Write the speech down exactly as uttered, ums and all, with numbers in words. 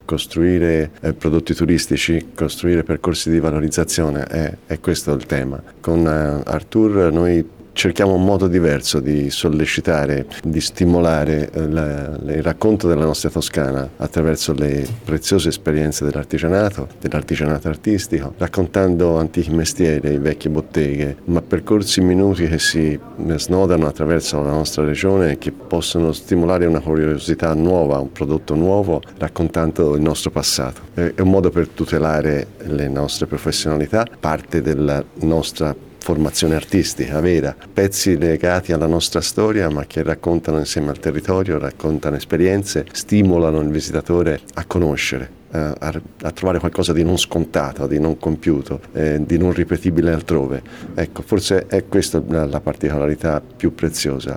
costruire eh, prodotti turistici, costruire percorsi di valorizzazione, è, è questo il tema. Con eh, Artur noi cerchiamo un modo diverso di sollecitare, di stimolare la, il racconto della nostra Toscana attraverso le preziose esperienze dell'artigianato, dell'artigianato artistico, raccontando antichi mestieri, vecchie botteghe, ma percorsi minuti che si snodano attraverso la nostra regione e che possono stimolare una curiosità nuova, un prodotto nuovo, raccontando il nostro passato. È un modo per tutelare le nostre professionalità, parte della nostra formazione artistica vera, pezzi legati alla nostra storia ma che raccontano insieme al territorio, raccontano esperienze, stimolano il visitatore a conoscere, a, a trovare qualcosa di non scontato, di non compiuto, eh, di non ripetibile altrove. Ecco, forse è questa la, la particolarità più preziosa,